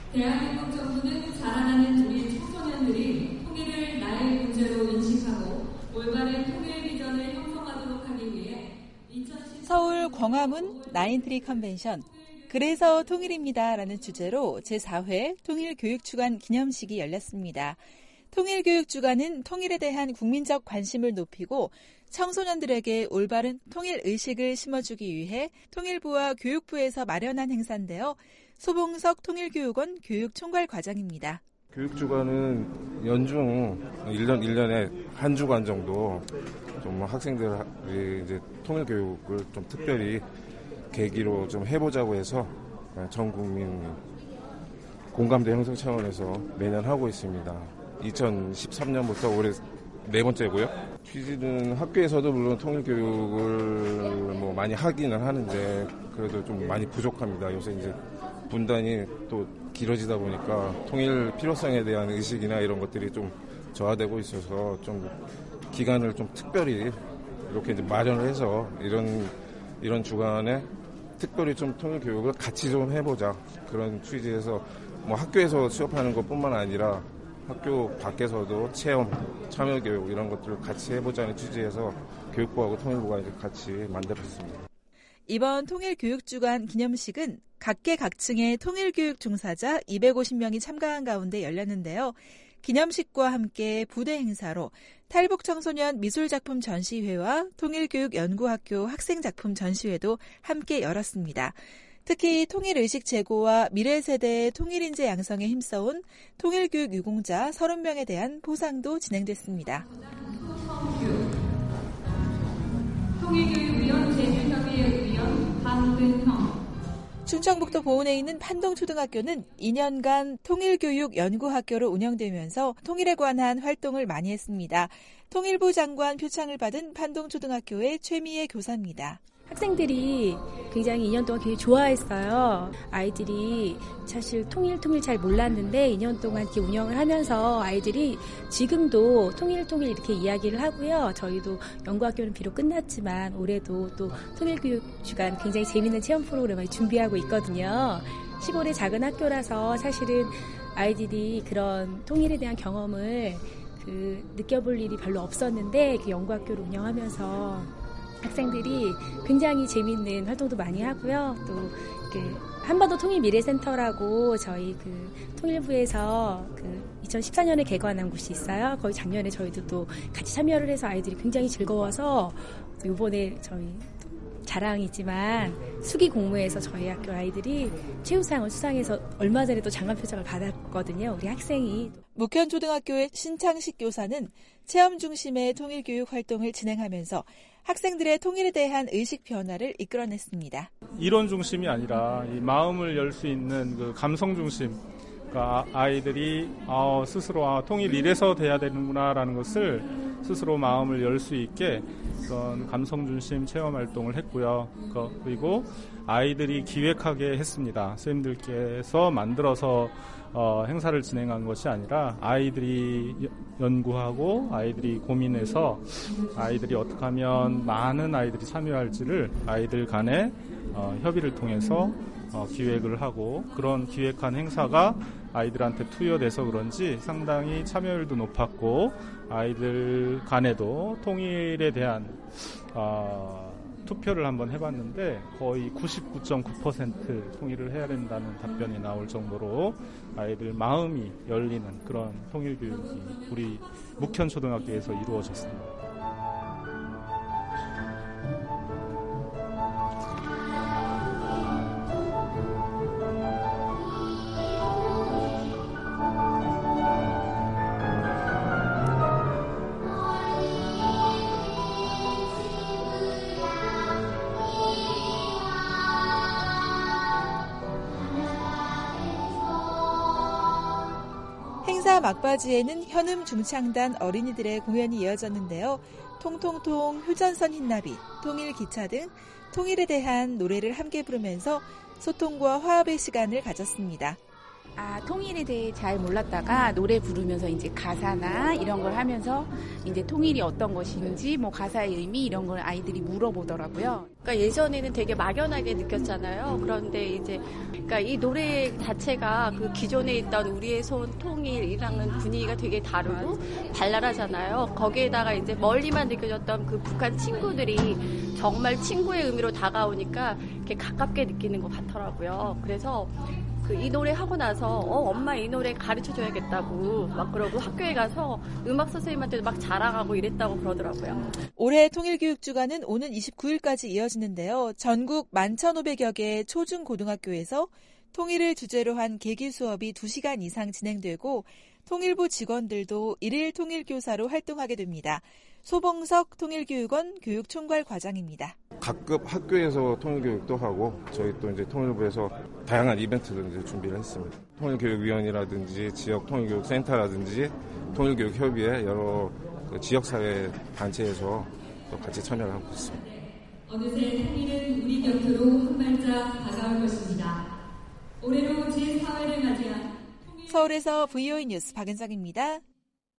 대한민국 정부는 자라나는 우리 청소년들이 통일을 나의 문제로 인식하고 올바른 통일 비전을 형성하도록 하기 위해 서울 광화문 나인트리 컨벤션 그래서 통일입니다라는 주제로 제4회 통일교육주간 기념식이 열렸습니다. 통일교육주간은 통일에 대한 국민적 관심을 높이고 청소년들에게 올바른 통일의식을 심어주기 위해 통일부와 교육부에서 마련한 행사인데요. 소봉석 통일교육원 교육총괄과장입니다. 교육주간은 연중 1년에 한 주간 정도 좀 학생들이 이제 통일교육을 좀 특별히 계기로 좀 해보자고 해서 전 국민 공감대 형성 차원에서 매년 하고 있습니다. 2013년부터 올해 네 번째고요. 취지는 학교에서도 물론 통일교육을 뭐 많이 하기는 하는데 그래도 좀 많이 부족합니다. 요새 이제 분단이 또 길어지다 보니까 통일 필요성에 대한 의식이나 이런 것들이 좀 저하되고 있어서 좀 기간을 좀 특별히 이렇게 이제 마련을 해서 이런 주간에 특별히 좀 통일 교육을 같이 좀 해보자 그런 취지에서 뭐 학교에서 수업하는 것뿐만 아니라 학교 밖에서도 체험, 참여 교육 이런 것들을 같이 해보자는 취지에서 교육부하고 통일부가 이제 같이 만들었습니다. 이번 통일교육주간 기념식은 각계각층의 통일교육 종사자 250명이 참가한 가운데 열렸는데요. 기념식과 함께 부대 행사로 탈북청소년 미술작품 전시회와 통일교육연구학교 학생작품 전시회도 함께 열었습니다. 특히 통일의식 제고와 미래세대의 통일인재 양성에 힘써온 통일교육 유공자 30명에 대한 포상도 진행됐습니다. 통일교육위원 제주협의회 위원 박근형 충청북도 보은에 있는 판동초등학교는 2년간 통일교육연구학교로 운영되면서 통일에 관한 활동을 많이 했습니다. 통일부 장관 표창을 받은 판동초등학교의 최미애 교사입니다. 학생들이 굉장히 2년 동안 굉장히 좋아했어요. 아이들이 사실 통일 잘 몰랐는데 2년 동안 이렇게 운영을 하면서 아이들이 지금도 통일 이렇게 이야기를 하고요. 저희도 연구학교는 비록 끝났지만 올해도 또 통일교육주간 굉장히 재미있는 체험 프로그램을 준비하고 있거든요. 시골의 작은 학교라서 사실은 아이들이 그런 통일에 대한 경험을 느껴볼 일이 별로 없었는데 연구학교를 운영하면서 학생들이 굉장히 재미있는 활동도 많이 하고요. 또 한반도 통일미래센터라고 저희 통일부에서 2014년에 개관한 곳이 있어요. 거기 작년에 저희도 또 같이 참여를 해서 아이들이 굉장히 즐거워서 이번에 저희 자랑이지만 수기 공모에서 저희 학교 아이들이 최우상을 수상해서 얼마 전에 또 장관표창을 받았거든요. 우리 학생이. 묵현초등학교의 신창식 교사는 체험 중심의 통일교육 활동을 진행하면서 학생들의 통일에 대한 의식 변화를 이끌어냈습니다. 이론 중심이 아니라 이 마음을 열 수 있는 그 감성 중심, 그러니까 아이들이 스스로 통일 이래서 돼야 되는구나라는 것을 스스로 마음을 열 수 있게 그런 감성 중심 체험 활동을 했고요. 그리고 아이들이 기획하게 했습니다. 선생님들께서 만들어서 행사를 진행한 것이 아니라 아이들이 연구하고 아이들이 고민해서 아이들이 어떻게 하면 많은 아이들이 참여할지를 아이들 간의 협의를 통해서 기획을 하고 그런 기획한 행사가 아이들한테 투여돼서 그런지 상당히 참여율도 높았고 아이들 간에도 통일에 대한 투표를 한번 해봤는데 거의 99.9% 통일을 해야 된다는 답변이 나올 정도로 아이들 마음이 열리는 그런 통일교육이 우리 묵현초등학교에서 이루어졌습니다. 행사 막바지에는 현음 중창단 어린이들의 공연이 이어졌는데요. 통통통, 효전선 흰나비, 통일기차 등 통일에 대한 노래를 함께 부르면서 소통과 화합의 시간을 가졌습니다. 통일에 대해 잘 몰랐다가 노래 부르면서 이제 가사나 이런 걸 하면서 이제 통일이 어떤 것인지 뭐 가사의 의미 이런 걸 아이들이 물어보더라고요. 그러니까 예전에는 되게 막연하게 느꼈잖아요. 그런데 이제 그러니까 이 노래 자체가 그 기존에 있던 우리의 손 통일이랑은 분위기가 되게 다르고 발랄하잖아요. 거기에다가 이제 멀리만 느껴졌던 그 북한 친구들이 정말 친구의 의미로 다가오니까 이렇게 가깝게 느끼는 것 같더라고요. 그래서 이 노래 하고 나서 엄마 이 노래 가르쳐줘야겠다고 막 그러고 학교에 가서 음악 선생님한테도 막 자랑하고 이랬다고 그러더라고요. 올해 통일교육주간은 오는 29일까지 이어지는데요. 전국 11,500여 개의 초중고등학교에서 통일을 주제로 한 계기 수업이 2시간 이상 진행되고 통일부 직원들도 1일 통일교사로 활동하게 됩니다. 소봉석 통일교육원 교육총괄 과장입니다. 각급 학교에서 통일교육도 하고 저희 또 이제 통일부에서 다양한 이벤트를 이제 준비를 했습니다. 통일교육위원회라든지 지역 통일교육센터라든지 통일교육협의회 여러 지역사회 단체에서 또 같이 참여를 하고 있습니다. 어느새 통일은 우리 곁으로 한 발짝 다가올 것입니다. 올해로 제4회를 맞이한 서울에서 VOE 뉴스 박은정입니다.